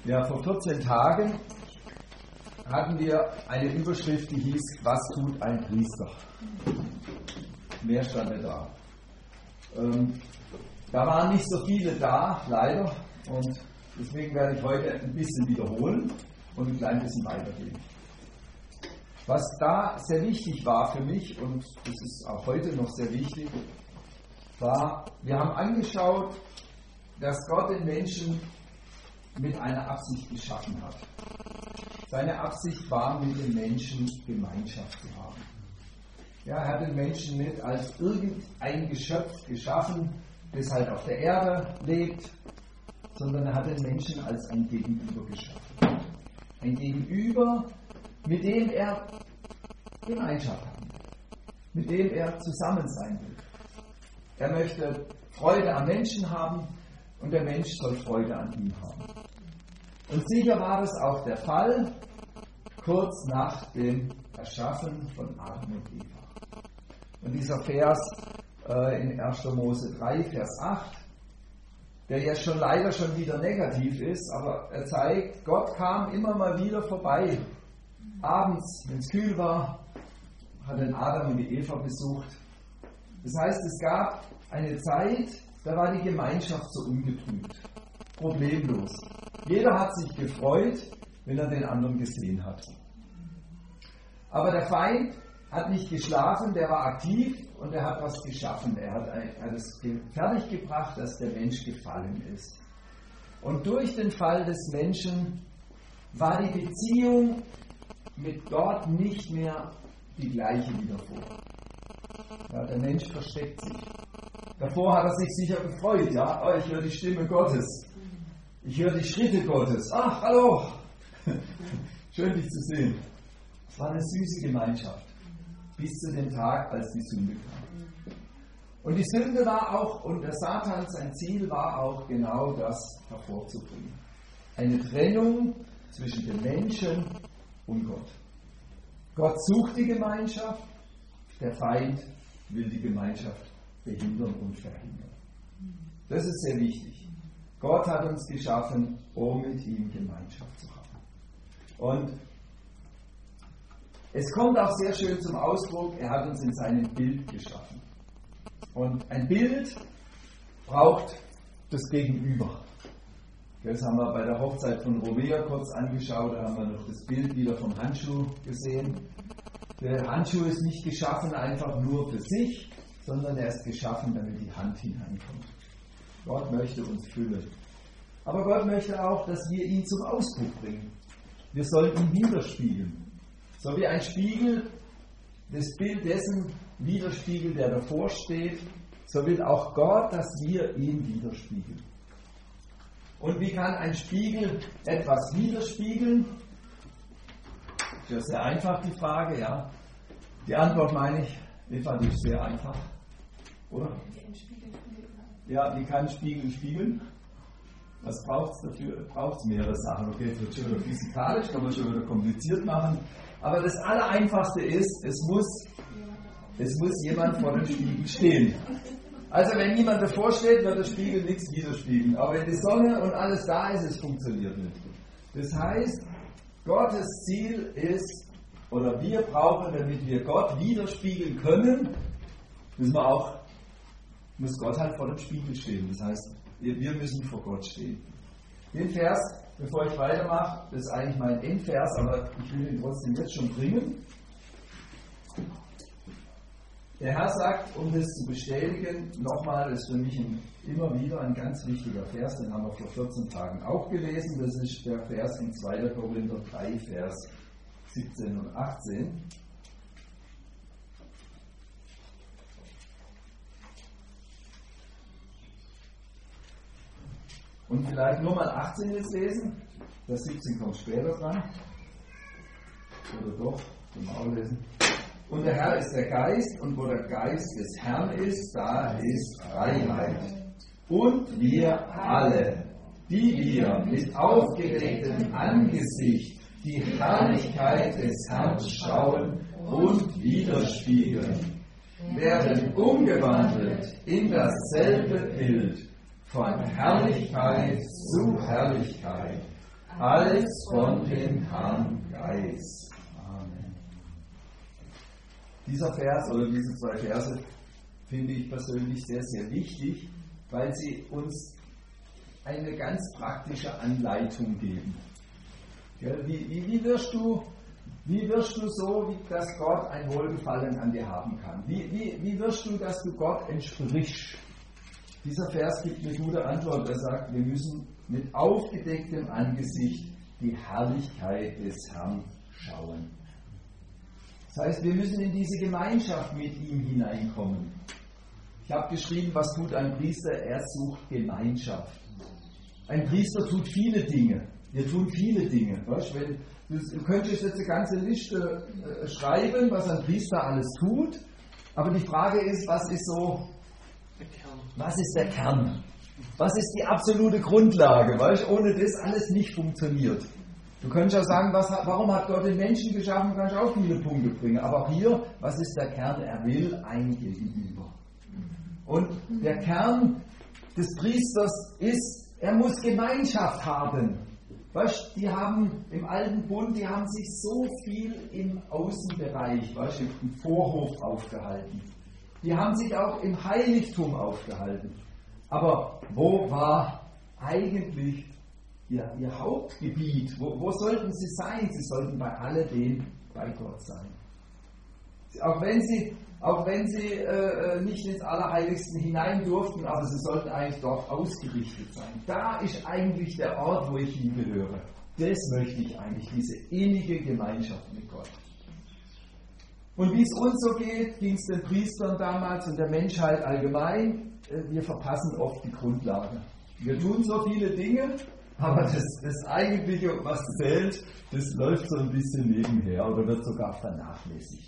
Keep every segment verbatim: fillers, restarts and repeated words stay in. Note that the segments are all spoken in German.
Ja, vor vierzehn Tagen hatten wir eine Überschrift, die hieß, was tut ein Priester? Mehr stand nicht da. Ähm, da waren nicht so viele da, leider, und deswegen werde ich heute ein bisschen wiederholen und ein klein bisschen weitergehen. Was da sehr wichtig war für mich, und das ist auch heute noch sehr wichtig, war, wir haben angeschaut, dass Gott den Menschen mit einer Absicht geschaffen hat. Seine Absicht war, mit den Menschen Gemeinschaft zu haben. Ja, er hat den Menschen nicht als irgendein Geschöpf geschaffen, das halt auf der Erde lebt, sondern er hat den Menschen als ein Gegenüber geschaffen. Ein Gegenüber, mit dem er Gemeinschaft haben will, mit dem er zusammen sein will. Er möchte Freude am Menschen haben und der Mensch soll Freude an ihm haben. Und sicher war das auch der Fall, kurz nach dem Erschaffen von Adam und Eva. Und dieser Vers äh, in erster Mose drei, Vers acht, der ja schon leider schon wieder negativ ist, aber er zeigt, Gott kam immer mal wieder vorbei. Abends, wenn es kühl war, hat den Adam und die Eva besucht. Das heißt, es gab eine Zeit, da war die Gemeinschaft so ungetrübt, problemlos. Jeder hat sich gefreut, wenn er den anderen gesehen hat. Aber der Feind hat nicht geschlafen, der war aktiv und er hat was geschaffen. Er hat, ein, hat es fertiggebracht, dass der Mensch gefallen ist. Und durch den Fall des Menschen war die Beziehung mit Gott nicht mehr die gleiche wie davor. Ja, der Mensch versteckt sich. Davor hat er sich sicher gefreut. Ja, oh, ich höre die Stimme Gottes. Ich höre die Schritte Gottes. Ach, hallo! Schön, dich zu sehen. Es war eine süße Gemeinschaft. Bis zu dem Tag, als die Sünde kam. Und die Sünde war auch, und der Satan, sein Ziel war auch genau das hervorzubringen. Eine Trennung zwischen dem Menschen und Gott. Gott sucht die Gemeinschaft, der Feind will die Gemeinschaft behindern und verhindern. Das ist sehr wichtig. Gott hat uns geschaffen, um mit ihm Gemeinschaft zu haben. Und es kommt auch sehr schön zum Ausdruck, er hat uns in seinem Bild geschaffen. Und ein Bild braucht das Gegenüber. Das haben wir bei der Hochzeit von Rovea kurz angeschaut, da haben wir noch das Bild wieder vom Handschuh gesehen. Der Handschuh ist nicht geschaffen einfach nur für sich, sondern er ist geschaffen, damit die Hand hineinkommt. Gott möchte uns füllen. Aber Gott möchte auch, dass wir ihn zum Ausdruck bringen. Wir sollen ihn widerspiegeln. So wie ein Spiegel das Bild dessen widerspiegelt, der davor steht, so will auch Gott, dass wir ihn widerspiegeln. Und wie kann ein Spiegel etwas widerspiegeln? Das ist sehr einfach, die Frage, ja. Die Antwort meine ich, Eva, die ist sehr einfach, oder? Ja, wie kann ein Spiegel spiegeln? Was braucht es dafür? Braucht es mehrere Sachen. Okay, es wird schon wieder physikalisch, kann man schon wieder kompliziert machen. Aber das Allereinfachste ist, es muss, es muss jemand vor dem Spiegel stehen. Also wenn niemand davor steht, wird der Spiegel nichts widerspiegeln. Aber wenn die Sonne und alles da ist, es funktioniert nicht. Das heißt, Gottes Ziel ist, oder wir brauchen, damit wir Gott widerspiegeln können, müssen wir auch, muss Gott halt vor dem Spiegel stehen. Das heißt, wir müssen vor Gott stehen. Den Vers, bevor ich weitermache, das ist eigentlich mein Endvers, aber ich will ihn trotzdem jetzt schon bringen. Der Herr sagt, um das zu bestätigen, nochmal, das ist für mich ein, immer wieder ein ganz wichtiger Vers, den haben wir vor vierzehn Tagen auch gelesen, das ist der Vers in zweiter Korinther drei, Vers siebzehn und achtzehn. Und vielleicht nur mal achtzehn jetzt lesen, das siebzehn kommt später dran. Oder doch, können wir auch lesen. Und der Herr ist der Geist, und wo der Geist des Herrn ist, da ist Freiheit. Und wir alle, die wir mit aufgeregtem Angesicht die Herrlichkeit des Herrn schauen und widerspiegeln, werden umgewandelt in dasselbe Bild von Herrlichkeit zu Herrlichkeit, als von dem Herrn Geist. Amen. Dieser Vers oder diese zwei Verse finde ich persönlich sehr, sehr wichtig, weil sie uns eine ganz praktische Anleitung geben. Wie, wie, wie, wirst du, wie wirst du so, wie, dass Gott ein Wohlgefallen an dir haben kann? Wie, wie, wie wirst du, dass du Gott entsprichst? Dieser Vers gibt eine gute Antwort. Er sagt, wir müssen mit aufgedecktem Angesicht die Herrlichkeit des Herrn schauen. Das heißt, wir müssen in diese Gemeinschaft mit ihm hineinkommen. Ich habe geschrieben, was tut ein Priester? Er sucht Gemeinschaft. Ein Priester tut viele Dinge. Wir tun viele Dinge. Weißt, wenn, du könntest jetzt eine ganze Liste äh, schreiben, was ein Priester alles tut. Aber die Frage ist, was ist so, was ist der Kern? Was ist die absolute Grundlage? Weißt, ohne das alles nicht funktioniert. Du könntest auch sagen, was, warum hat Gott den Menschen geschaffen? Du kannst auch viele Punkte bringen. Aber auch hier, was ist der Kern? Er will ein Gegenüber. Und der Kern des Priesters ist, er muss Gemeinschaft haben. Weißt, die haben im Alten Bund, die haben sich so viel im Außenbereich, weißt, im Vorhof aufgehalten. Die haben sich auch im Heiligtum aufgehalten. Aber wo war eigentlich ihr, ihr Hauptgebiet? Wo, wo sollten sie sein? Sie sollten bei alledem bei Gott sein. Auch wenn sie, auch wenn sie äh, nicht ins Allerheiligsten hinein durften, aber sie sollten eigentlich dort ausgerichtet sein. Da ist eigentlich der Ort, wo ich hingehöre. Das möchte ich eigentlich, diese innige Gemeinschaft mit Gott. Und wie es uns so geht, ging es den Priestern damals und der Menschheit allgemein, wir verpassen oft die Grundlage. Wir tun so viele Dinge, aber das, das Eigentliche, was zählt, das läuft so ein bisschen nebenher oder wird sogar vernachlässigt.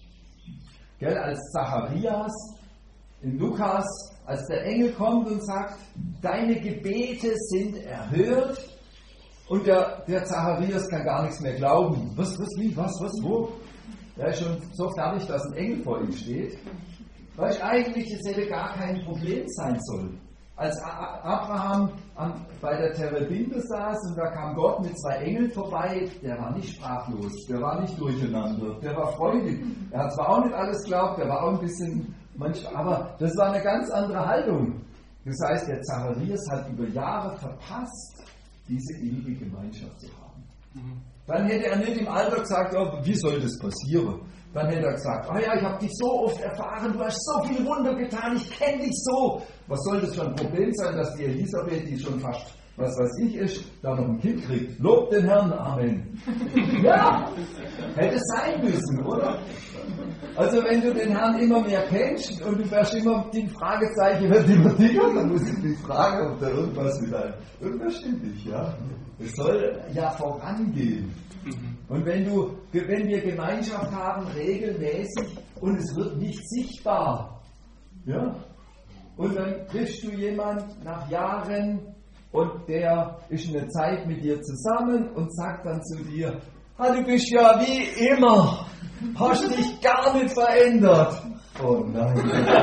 Gell, als Zacharias in Lukas, als der Engel kommt und sagt, deine Gebete sind erhört, und der, der Zacharias kann gar nichts mehr glauben. Was, was, wie, was, was, wo? Er ist schon so fertig, dass ein Engel vor ihm steht. Weil eigentlich es hätte gar kein Problem sein sollen. Als Abraham an, bei der Terebinte saß und da kam Gott mit zwei Engeln vorbei, der war nicht sprachlos, der war nicht durcheinander, der war freudig. Er hat zwar auch nicht alles geglaubt, der war auch ein bisschen, manchmal, aber das war eine ganz andere Haltung. Das heißt, der Zacharias hat über Jahre verpasst, diese innige Gemeinschaft zu haben. Mhm. Dann hätte er nicht im Alter gesagt, oh, wie soll das passieren? Dann hätte er gesagt, oh ja, ich habe dich so oft erfahren, du hast so viele Wunder getan, ich kenne dich so. Was soll das für ein Problem sein, dass die Elisabeth, die schon fast, was weiß ich, ist, da noch ein Kind kriegt? Lob den Herrn, Amen. Ja, hätte sein müssen, oder? Also wenn du den Herrn immer mehr kennst und du wirst immer die Fragezeichen wird immer dicker, dann muss ich mich fragen, ob da irgendwas mit einem, irgendwas stimmt nicht, ja. Es soll ja vorangehen. Und wenn du, wenn wir Gemeinschaft haben, regelmäßig, und es wird nicht sichtbar, ja, und dann triffst du jemanden nach Jahren und der ist eine Zeit mit dir zusammen und sagt dann zu dir, ah, du bist ja wie immer, hast dich gar nicht verändert. Oh nein.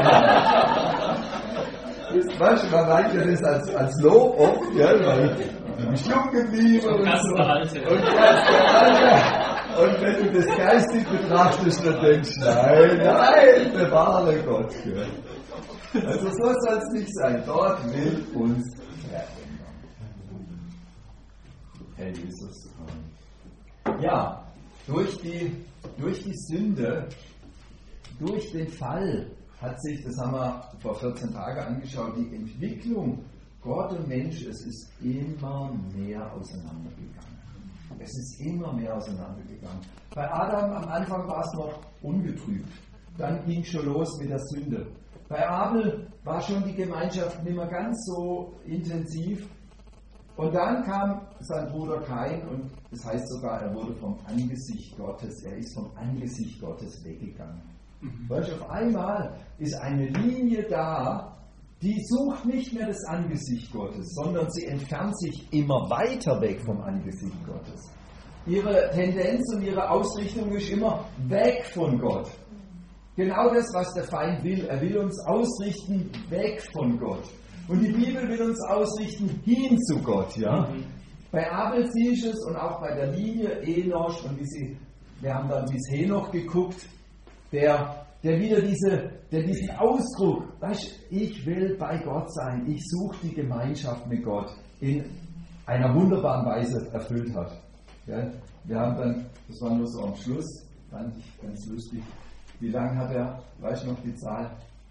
Das, weißt du, man meint ja das als, als Lob oft, ja, weil du bist jung geblieben und, und so. Und, und wenn du das geistig betrachtest, dann denkst du, nein, nein, bewahre Gott. Ja. Also so soll es nicht sein. Dort will uns verändern. Herr Jesus. Ja, durch die, durch die Sünde, durch den Fall hat sich, das haben wir vor vierzehn Tagen angeschaut, die Entwicklung Gott und Mensch, es ist immer mehr auseinandergegangen. Es ist immer mehr auseinandergegangen. Bei Adam am Anfang war es noch ungetrübt. Dann ging es schon los mit der Sünde. Bei Abel war schon die Gemeinschaft nicht mehr ganz so intensiv. Und dann kam sein Bruder Kain und das heißt sogar, er wurde vom Angesicht Gottes, er ist vom Angesicht Gottes weggegangen. Mhm. Weißt du, auf einmal ist eine Linie da, die sucht nicht mehr das Angesicht Gottes, sondern sie entfernt sich immer weiter weg vom Angesicht Gottes. Ihre Tendenz und ihre Ausrichtung ist immer weg von Gott. Genau das, was der Feind will. Er will uns ausrichten weg von Gott. Und die Bibel will uns ausrichten hin zu Gott. Ja? Bei Abel siehst du es und auch bei der Linie Enoch und wie sie, wir haben dann bis Henoch geguckt, der, der wieder diese, der diesen Ausdruck, weißt, ich will bei Gott sein, ich suche die Gemeinschaft mit Gott, in einer wunderbaren Weise erfüllt hat. Ja, wir haben dann, das war nur so am Schluss, fand ich ganz lustig, wie lange hat er, weißt du noch die Zahl?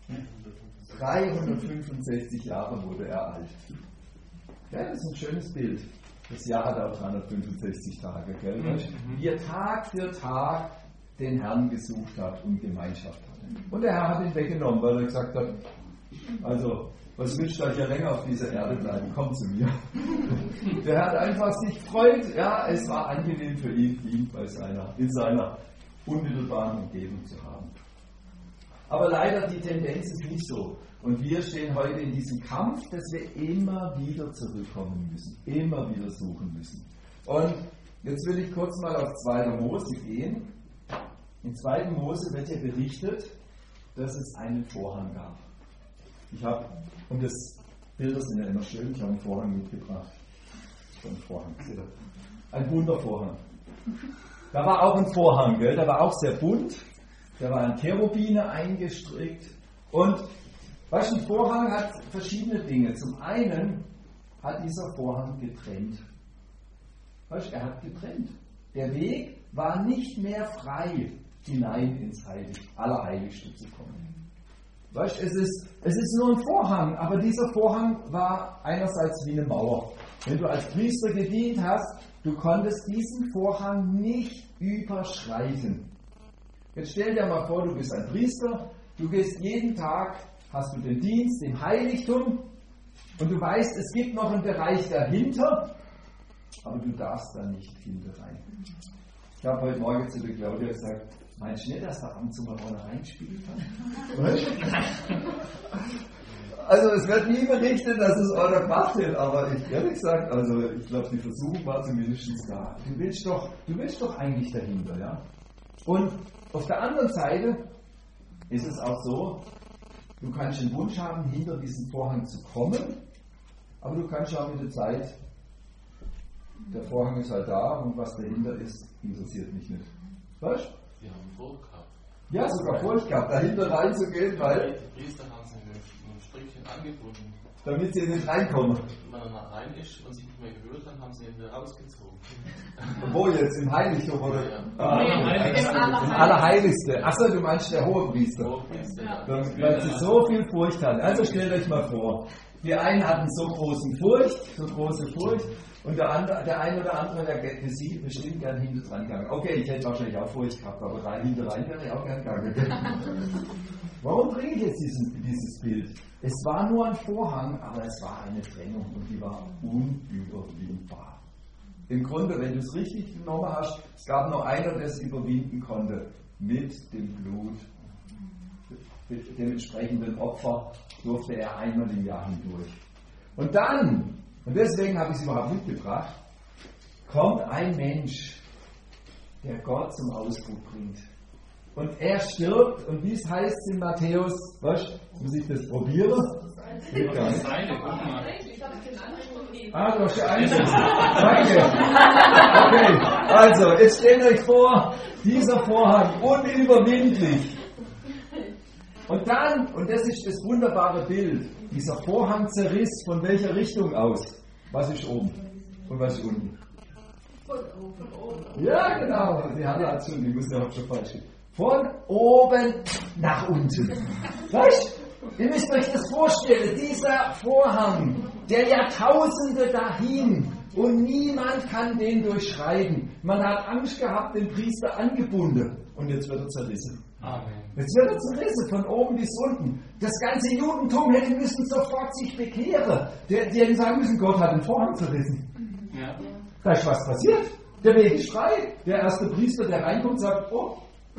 dreihundertfünfundsechzig Jahre wurde er alt. Ja, das ist ein schönes Bild. Das Jahr hat auch dreihundertfünfundsechzig Tage. Gell? Mhm. Wie er Tag für Tag den Herrn gesucht hat und Gemeinschaft hatte. Und der Herr hat ihn weggenommen, weil er gesagt hat, also, was willst du hier länger auf dieser Erde bleiben? Komm zu mir. Der Herr hat einfach sich gefreut. Ja, es war angenehm für ihn, ihn bei seiner, in seiner unmittelbaren Umgebung zu haben. Aber leider die Tendenz ist nicht so. Und wir stehen heute in diesem Kampf, dass wir immer wieder zurückkommen müssen. Immer wieder suchen müssen. Und jetzt will ich kurz mal auf zweiter Mose gehen. In zweiter Mose wird ja berichtet, dass es einen Vorhang gab. Ich habe, und das Bilder sind ja immer schön, ich habe einen Vorhang mitgebracht. Ein Vorhang, ein bunter Vorhang. Da war auch ein Vorhang, gell? Der war auch sehr bunt. Da war ein Cherubine eingestrickt. Und weißt du, ein Vorhang hat verschiedene Dinge. Zum einen hat dieser Vorhang getrennt. Weißt du, er hat getrennt. Der Weg war nicht mehr frei, hinein ins Heilig, Allerheiligste zu kommen. Weißt du, es ist, es ist nur ein Vorhang, aber dieser Vorhang war einerseits wie eine Mauer. Wenn du als Priester gedient hast, du konntest diesen Vorhang nicht überschreiten. Jetzt stell dir mal vor, du bist ein Priester, du gehst jeden Tag, hast du den Dienst im Heiligtum und du weißt, es gibt noch einen Bereich dahinter, aber du darfst da nicht hinterrein. Ich habe heute Morgen zu der Claudia gesagt, meinst du nicht, dass da ab und zu mal einer reinspielen kann? Also es wird nie berichtet, dass es einer gemacht hat, aber ich ehrlich gesagt, also ich glaube, die Versuchung war zumindest da. Du willst doch, du willst doch eigentlich dahinter, ja? Und auf der anderen Seite ist es auch so, du kannst den Wunsch haben, hinter diesen Vorhang zu kommen, aber du kannst auch mit der Zeit, der Vorhang ist halt da und was dahinter ist, interessiert mich nicht. Weißt du? Sie haben Furcht gehabt. Ja, sogar Furcht gehabt, dahinter reinzugehen, weil die Priester haben sie mit einem Strickchen angebunden. Damit sie nicht reinkommen. Wenn man dann rein ist und sie nicht mehr gehört haben, haben sie ihn wieder rausgezogen. Wo jetzt? Im Heiligtum oder? Ja, ja. Ah, Nee, im Allerheiligste. Allerheiligste. Achso, du meinst der Hohepriester. Hohepriester, ja. Dann, weil sie so viel Furcht hatten. Also stellt euch mal vor, die einen hatten so großen Furcht, so große Furcht, und der, andere, der eine oder andere wäre für sie bestimmt gern hinter dran gegangen. Okay, ich hätte wahrscheinlich auch Furcht gehabt, aber rein hinter rein wäre ich auch gern gegangen. Warum bringe ich jetzt diesen, dieses Bild? Es war nur ein Vorhang, aber es war eine Trennung und die war unüberwindbar. Im Grunde, wenn du es richtig genommen hast, es gab nur einer, der es überwinden konnte, mit dem Blut, mit dem entsprechenden Opfer durfte er einmal im Jahr hindurch. Und dann, und deswegen habe ich es überhaupt mitgebracht, kommt ein Mensch, der Gott zum Ausdruck bringt. Und er stirbt, und wie es heißt in Matthäus, was? Muss ich das probieren? Geht gar nicht. Ah, du hast ja einen. Danke. Okay, also, jetzt stellt euch vor, dieser Vorhang, unüberwindlich. Und dann, und das ist das wunderbare Bild, dieser Vorhang zerriss von welcher Richtung aus? Was ist oben und was ist unten? Von oben. Ja, genau, die Hanna hat schon, die muss ja auch schon falsch stehen. Von oben nach unten. Weißt du? Ihr müsst euch das vorstellen, dieser Vorhang, der Jahrtausende dahin und niemand kann den durchschreiten. Man hat Angst gehabt, den Priester angebunden und jetzt wird er zerrissen. Amen. Jetzt wird er zerrissen, von oben bis unten. Das ganze Judentum hätte müssen sofort sich bekehren. Die, die hätten sagen müssen, Gott hat den Vorhang zerrissen. Ja. Da ist was passiert. Der Weg ist frei. Der erste Priester, der reinkommt, sagt, oh,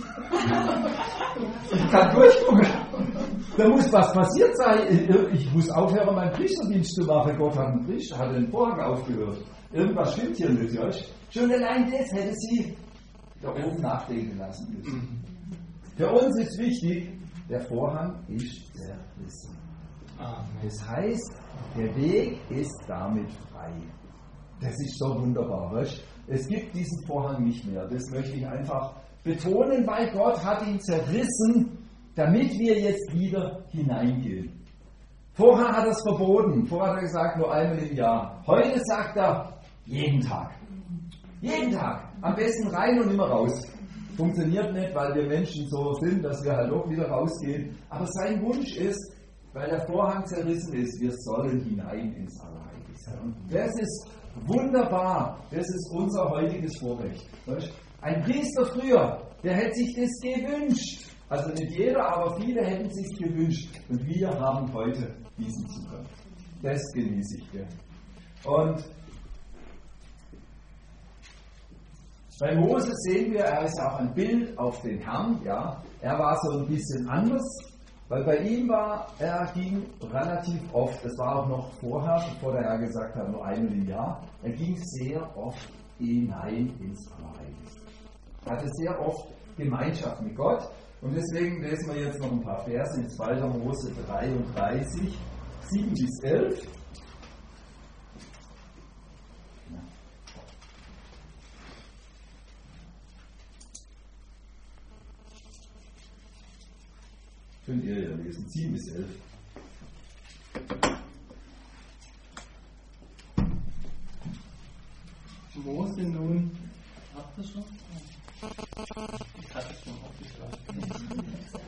ich kann durchgucken. Da muss was passiert sein. Ich muss aufhören, meinen Priesterdienst zu machen. Gott hat einen Priester, hat den Vorhang aufgehört. Irgendwas stimmt hier nicht. Ja? Schon allein das hätte sie da oben nachdenken lassen müssen. Für uns ist wichtig, der Vorhang ist zerrissen. Das heißt, der Weg ist damit frei. Das ist so wunderbar. Weißt? Es gibt diesen Vorhang nicht mehr. Das möchte ich einfach betonen, weil Gott hat ihn zerrissen, damit wir jetzt wieder hineingehen. Vorher hat er es verboten. Vorher hat er gesagt, nur einmal im Jahr. Heute sagt er, jeden Tag. Jeden Tag. Am besten rein und immer raus. Funktioniert nicht, weil wir Menschen so sind, dass wir halt auch wieder rausgehen. Aber sein Wunsch ist, weil der Vorhang zerrissen ist, wir sollen hinein ins Allerheiligste. Und das ist wunderbar. Das ist unser heutiges Vorrecht. Ein Priester früher, der hätte sich das gewünscht. Also nicht jeder, aber viele hätten sich gewünscht. Und wir haben heute diesen Zugang. Das genieße ich. Gell? Und bei Mose sehen wir, er ist auch ein Bild auf den Herrn. Ja? Er war so ein bisschen anders, weil bei ihm war, er ging relativ oft, das war auch noch vorher, bevor der Herr gesagt hat, nur einmal im Jahr, er ging sehr oft hinein ins Allerheiligste. Er hatte sehr oft Gemeinschaft mit Gott. Und deswegen lesen wir jetzt noch ein paar Verse in zweiter Mose dreiunddreißig, sieben bis elf. Könnt ihr ja lesen, sieben bis elf. Mose nun, habt ihr schon? Ich hatte es schon aufgeschlagen.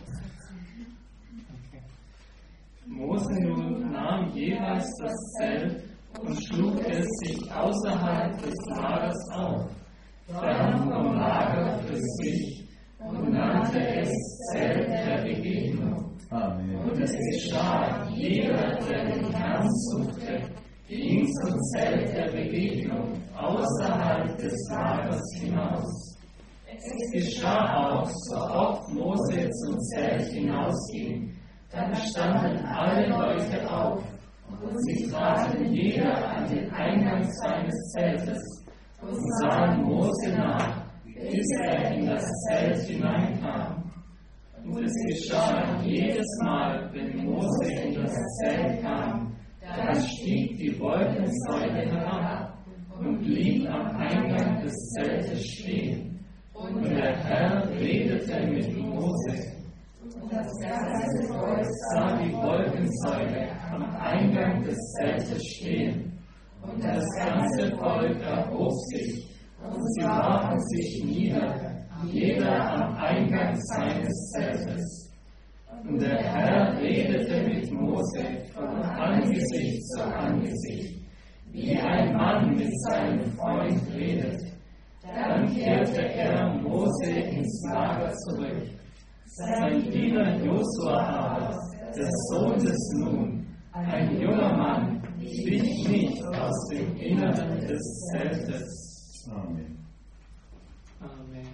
Okay. Mose nun nahm jeweils das Zelt und schlug es sich außerhalb des Lagers auf, fern vom Lager für sich, und nannte es Zelt der Begegnung. Amen. Und es geschah, jeder, der den Herrn suchte, ging zum Zelt der Begegnung außerhalb des Lagers hinaus. Es geschah auch, so oft Mose zum Zelt hinausging, dann standen alle Leute auf, und sie traten jeder an den Eingang seines Zeltes und sahen Mose nach, bis er in das Zelt hineinkam. Und es geschah jedes Mal, wenn Mose in das Zelt kam, dann stieg die Wolkensäule herab und blieb am Eingang des Zeltes stehen. Und der Herr redete mit Mose. Und das ganze Volk sah die Wolkensäule am Eingang des Zeltes stehen. Und das ganze Volk erhob sich, und sie warfen sich nieder, jeder am Eingang seines Zeltes. Und der Herr redete mit Mose von Angesicht zu Angesicht, wie ein Mann mit seinem Freund redet. Dann kehrte er Mose ins Lager zurück. Sein Diener Josua aber, der Sohn des Nun, ein junger Mann, wich nicht aus dem Inneren des Zeltes. Amen. Amen.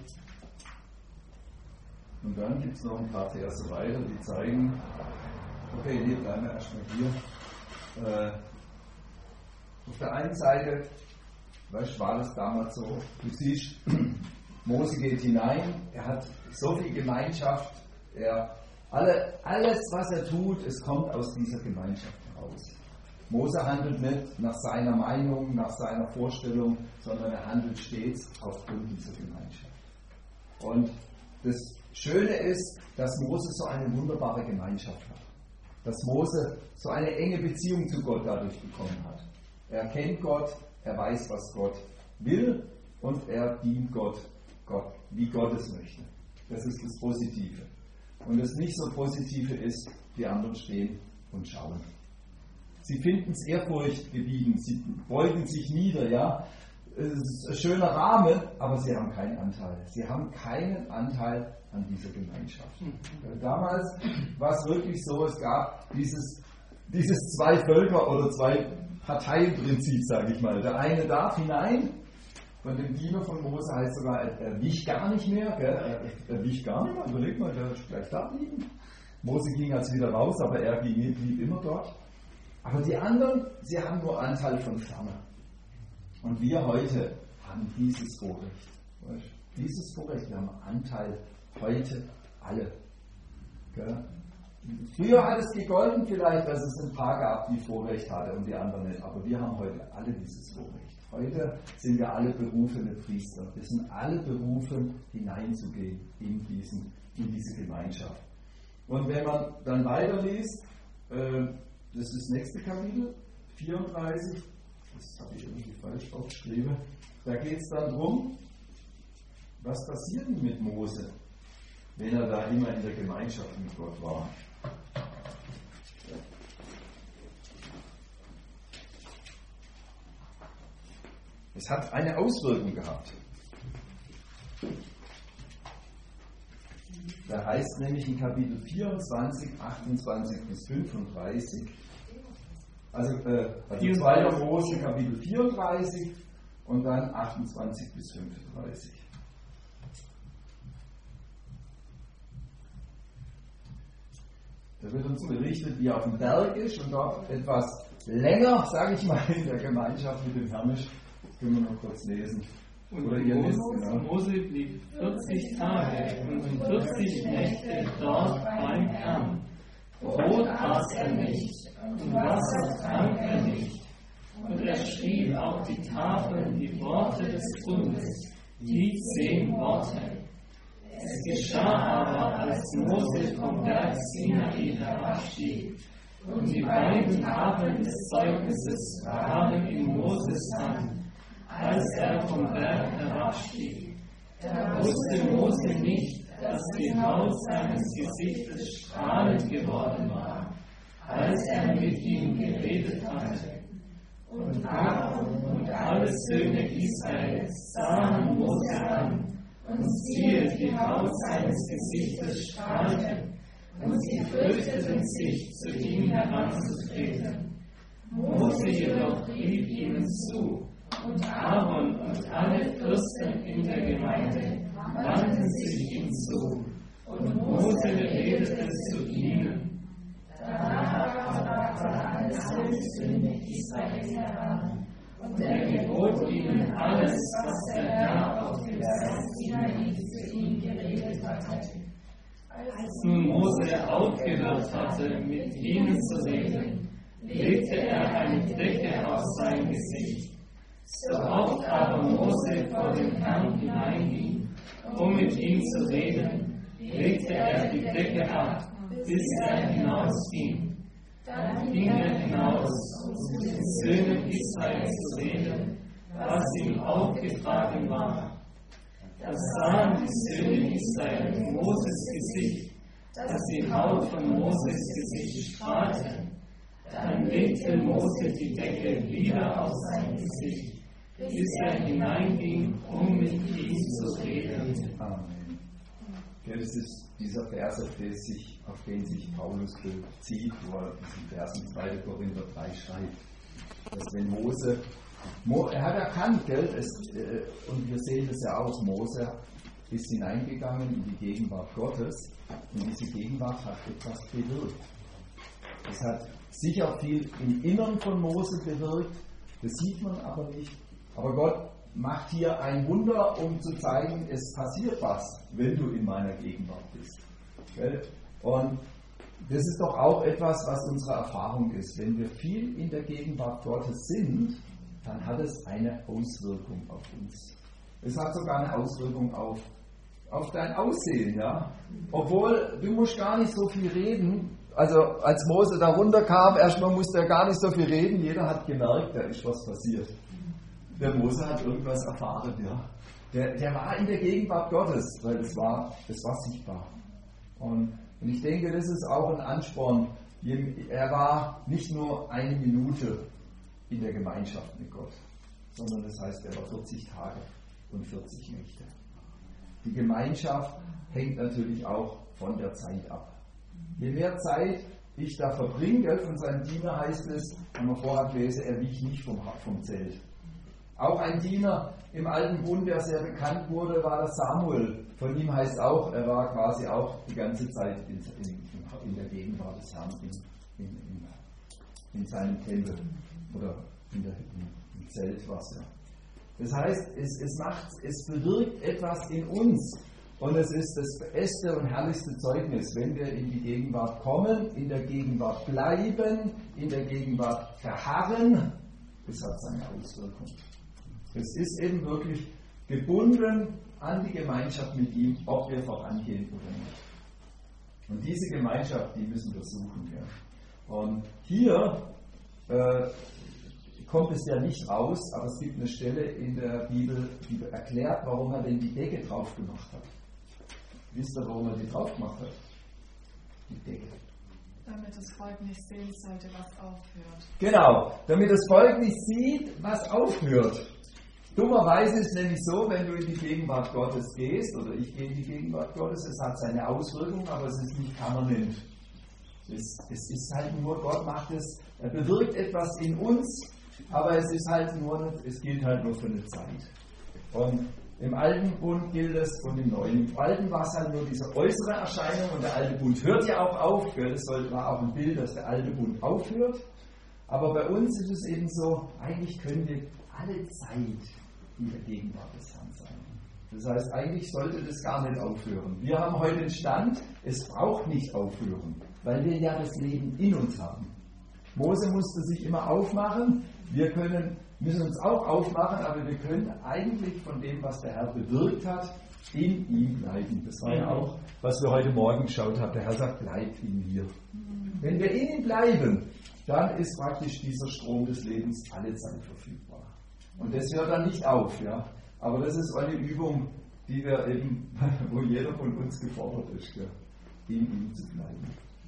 Und dann gibt es noch ein paar Verse weiter, die zeigen, okay, hier bleiben wir erstmal hier. Äh, auf der einen Seite, weißt, war das damals so, du siehst, Mose geht hinein, er hat so viel Gemeinschaft, er, alle, alles was er tut, es kommt aus dieser Gemeinschaft heraus. Mose handelt nicht nach seiner Meinung, nach seiner Vorstellung, sondern er handelt stets aufgrund dieser Gemeinschaft. Und das Schöne ist, dass Mose so eine wunderbare Gemeinschaft hat. Dass Mose so eine enge Beziehung zu Gott dadurch bekommen hat. Er kennt Gott, er weiß, was Gott will und er dient Gott, Gott, wie Gott es möchte. Das ist das Positive. Und das nicht so Positive ist, die anderen stehen und schauen. Sie finden es ehrfurchtgebietend, sie beugen sich nieder, ja. Es ist ein schöner Rahmen, aber sie haben keinen Anteil. Sie haben keinen Anteil an dieser Gemeinschaft. Damals war es wirklich so, es gab dieses, dieses zwei Völker oder zwei Parteienprinzip, sage ich mal. Der eine darf hinein, von dem Diener von Mose heißt sogar, er, er wich gar nicht mehr, gell? Er, er wich gar nicht mehr, überleg mal, der ist gleich da liegen. Mose ging also wieder raus, aber er ging, blieb immer dort. Aber die anderen, sie haben nur Anteil von Ferne. Und wir heute haben dieses Vorrecht. Dieses Vorrecht, wir haben Anteil heute alle. Gell? Früher hat es gegolten vielleicht, dass es ein paar gab, die Vorrecht hatte und die anderen nicht. Aber wir haben heute alle dieses Vorrecht. Heute sind wir alle berufene Priester. Wir sind alle berufen, hineinzugehen in, diesen, in diese Gemeinschaft. Und wenn man dann weiterliest, äh, das ist das nächste Kapitel, vierunddreißig, das habe ich irgendwie falsch aufgeschrieben, da geht es dann darum, was passiert denn mit Mose, wenn er da immer in der Gemeinschaft mit Gott war. Es hat eine Auswirkung gehabt. Da heißt nämlich in Kapitel vierundzwanzig, achtundzwanzig bis fünfunddreißig, also, äh, also zweiter Mose Kapitel vierunddreißig und dann achtundzwanzig bis fünfunddreißig. Da wird uns berichtet, wie er auf dem Berg ist und dort etwas länger, sage ich mal, in der Gemeinschaft mit dem Herrn ist. Das können wir noch kurz lesen. Und Oder ihr Mose, lest, genau. Mose blieb vierzig Tage und vierzig Nächte dort beim Herrn. Brot aß er nicht und Wasser trank er nicht. Und er schrieb auf die Tafeln die Worte des Bundes, die zehn Worte. Es geschah aber, als Mose vom Berg Sinai herabstieg, und die beiden Tafeln des Zeugnisses waren in Moses Hand, als er vom Berg herabstieg. Da wusste Mose nicht, dass die Haut seines Gesichtes strahlend geworden war, als er mit ihm geredet hatte. Und Aaron und alle Söhne Israels sahen Mose an, und siehe, die Haut seines Gesichtes strahlte, und sie fürchteten sich, zu ihm heranzutreten. Mose jedoch rief ihnen zu, und Aaron und alle Fürsten in der Gemeinde wandten sich ihm zu, und Mose redete zu ihnen. Danach brachte alle Söhne Israel heran, und er gebot ihnen alles, was der Herr auf dem Berg Sinai zu ihm geredet hatte. Als nun Mose aufgehört hatte, mit ihnen zu reden, legte er eine Decke auf sein Gesicht. So oft aber Mose vor den Herrn hineinging, um mit ihm zu reden, legte er die Decke ab, bis er hinausging. Dann ging er hinaus, um zu den Söhnen Israels zu reden, was ihm aufgetragen war. Da sahen die Söhne Israel in Moses Gesicht, dass die Haut von Moses Gesicht strahlte. Dann legte Mose die Decke wieder auf sein Gesicht, bis er hineinging, um mit ihm zu reden. Amen. Ja, das ist dieser Vers, auf den sich, auf den sich Paulus bezieht, wo er diesen Vers in zweiter Korinther drei schreibt. Dass wenn Mose, Mo, er hat erkannt, gell, es, äh, und wir sehen das ja auch, Mose ist hineingegangen in die Gegenwart Gottes und diese Gegenwart hat etwas bewirkt. Es hat sicher viel im Innern von Mose bewirkt, das sieht man aber nicht. Aber Gott macht hier ein Wunder, um zu zeigen, es passiert was, wenn du in meiner Gegenwart bist. Und das ist doch auch etwas, was unsere Erfahrung ist. Wenn wir viel in der Gegenwart Gottes sind, dann hat es eine Auswirkung auf uns. Es hat sogar eine Auswirkung auf, auf dein Aussehen. Ja? Obwohl, du musst gar nicht so viel reden. Also als Mose da runterkam, erstmal musste er gar nicht so viel reden. Jeder hat gemerkt, da ist was passiert. Der Mose hat irgendwas erfahren, ja. Der, der war in der Gegenwart Gottes, weil es war, es war sichtbar. Und, und ich denke, das ist auch ein Ansporn. Er war nicht nur eine Minute in der Gemeinschaft mit Gott, sondern das heißt, er war vierzig Tage und vierzig Nächte. Die Gemeinschaft hängt natürlich auch von der Zeit ab. Je mehr Zeit ich da verbringe, von seinem Diener heißt es, wenn man vorher gelesen, er wich nicht vom, vom Zelt. Auch ein Diener im Alten Bund, der sehr bekannt wurde, war der Samuel. Von ihm heißt auch, er war quasi auch die ganze Zeit in, in, in der Gegenwart des Herrn, in, in, in, in seinem Tempel oder in der, im Zelt was er. Das heißt, es, es, macht, es bewirkt etwas in uns. Und es ist das beste und herrlichste Zeugnis, wenn wir in die Gegenwart kommen, in der Gegenwart bleiben, in der Gegenwart verharren. Es hat seine Auswirkung. Es ist eben wirklich gebunden an die Gemeinschaft mit ihm, ob wir vorangehen oder nicht. Und diese Gemeinschaft, die müssen wir suchen. Ja. Und hier äh, kommt es ja nicht raus, aber es gibt eine Stelle in der Bibel, die erklärt, warum er denn die Decke drauf gemacht hat. Wisst ihr, warum er die drauf gemacht hat? Die Decke. Damit das Volk nicht sehen sollte, was aufhört. Genau, damit das Volk nicht sieht, was aufhört. Dummerweise ist es nämlich so, wenn du in die Gegenwart Gottes gehst, oder ich gehe in die Gegenwart Gottes, es hat seine Auswirkungen, aber es ist nicht permanent. Es, es ist halt nur, Gott macht es, er bewirkt etwas in uns, aber es ist halt nur, es gilt halt nur für eine Zeit. Und im Alten Bund gilt es und im Neuen. Im Alten war es halt nur diese äußere Erscheinung und der Alte Bund hört ja auch auf. Das war auch ein Bild, dass der Alte Bund aufhört. Aber bei uns ist es eben so, eigentlich können wir alle Zeit in der Gegenwart des Herrn sein. Das heißt, eigentlich sollte das gar nicht aufhören. Wir haben heute den Stand, es braucht nicht aufhören, weil wir ja das Leben in uns haben. Mose musste sich immer aufmachen, wir können, müssen uns auch aufmachen, aber wir können eigentlich von dem, was der Herr bewirkt hat, in ihm bleiben. Das war ja auch, was wir heute Morgen geschaut haben. Der Herr sagt, bleibt in mir. Wenn wir in ihm bleiben, dann ist praktisch dieser Strom des Lebens alle Zeit verfügbar. Und das hört dann nicht auf, ja. Aber das ist eine Übung, die wir eben, wo jeder von uns gefordert ist, ja, in ihm zu bleiben.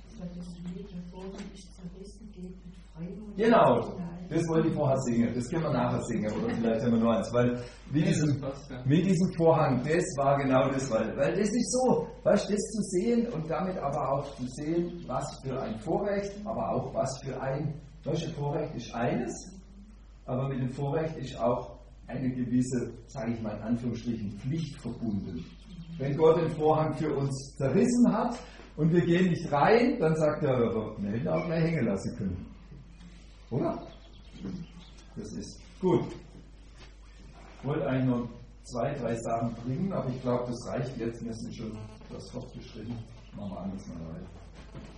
Genau, das wollte ich vorher singen. Das können wir nachher singen, oder vielleicht haben wir nur eins. Weil mit diesem, mit diesem Vorhang, das war genau das, weil, weil das ist so, weißt, das zu sehen und damit aber auch zu sehen, was für ein Vorrecht, aber auch was für ein, weißt, ein Vorrecht ist eines, aber mit dem Vorrecht ist auch eine gewisse, sage ich mal in Anführungsstrichen, Pflicht verbunden. Wenn Gott den Vorhang für uns zerrissen hat und wir gehen nicht rein, dann sagt er, wir hätten auch gleich hängen lassen können. Oder? Das ist gut. Ich wollte eigentlich noch zwei, drei Sachen bringen, aber ich glaube, das reicht jetzt. Wir sind schon etwas fortgeschritten. Machen wir anders mal weiter.